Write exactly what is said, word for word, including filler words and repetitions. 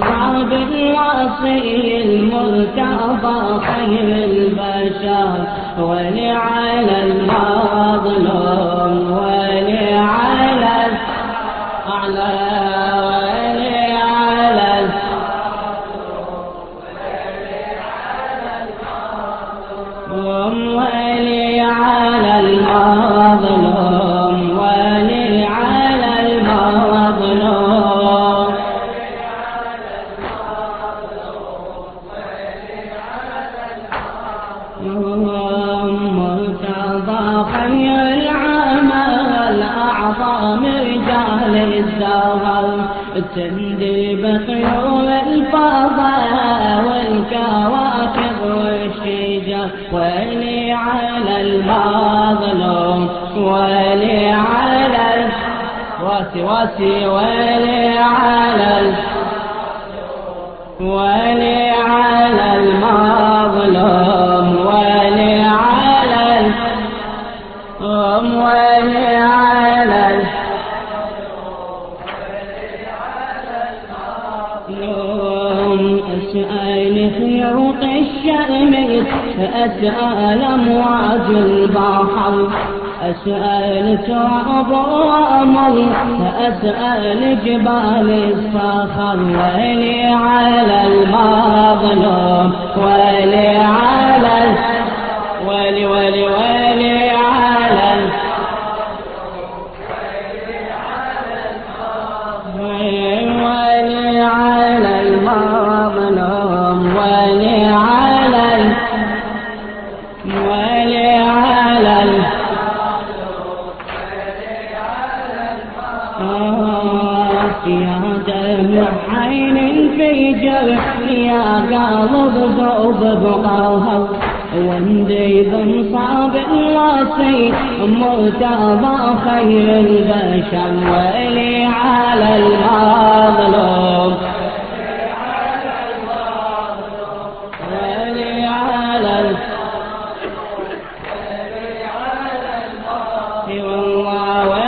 بمصاب الوصي المرتضى خير البشر ولعلى المظلوم ولعلى الأعلى ولعلى ولعلى المظلوم ولعلى المظلوم مرتضى خير العمل أعظم رجال الدهر تندب طيور الفضاء والكواكب والشجر ولعلى المظلوم ولعلى واسي واسي ولعلى ولعلى المظلوم ولعلى ولعلى أسأل خيوط الشأم أسأل أمواج البحر أسأل تراب وأمر أسأل جبال الصخر ولعلى المظلوم ولعلى ولي ولي ولعلى ولعلى المظلوم ولعلى ولعلى يا دمع عين في جرح يا قلب ذوب بقهر واندي بمصاب الوصي مرتضى خير البشر ولعلى المظلوم ولعلى والله